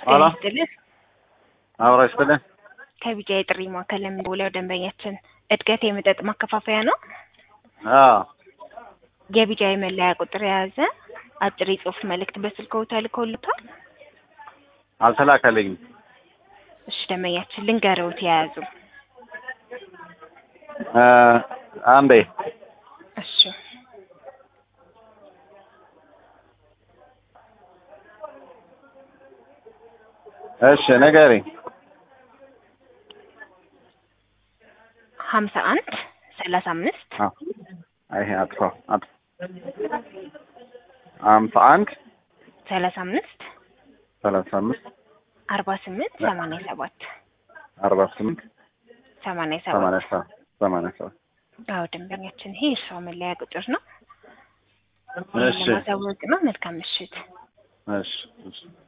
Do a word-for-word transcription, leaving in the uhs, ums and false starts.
ጤና ይስጥልን። አብራ ይስጥልን። ከቢጃ የጥሪ ማዕከል ለምንደውለው ደንበኛችን እድገት የመጠጥ ማከፋፈያ ነው። አዎ የቢጃ የመለያ ቁጥር የያዘ አጭር የጽሁፍ መልእክት በስልክዎ ተልኮልዎታል? አልተላከልኝም። እሺ ደንበኛችን ልንገርዎት የያዙ። እ አንዴ እሺ እሺ ንገሪኝ። ሀምሳ አንድ ሰላሳ አምስት አዎ ይሄ አጥፋው አጥፋ ሀምሳ አንድ ሰላሳ አምስት ሰላሳ አምስት አርባ ስምንት ሰማንያ ሰባት አርባ ስምንት ሰማንያ ሰባት ሰማንያ ሰባት ሰማንያ ሰባት አዎ ደንበኛችን ይሄ የእርስዎ መለያ ቁጥር ነው። እሺ ለማሳወቅ ነው። መልካም ምሽት። እሺ እሺ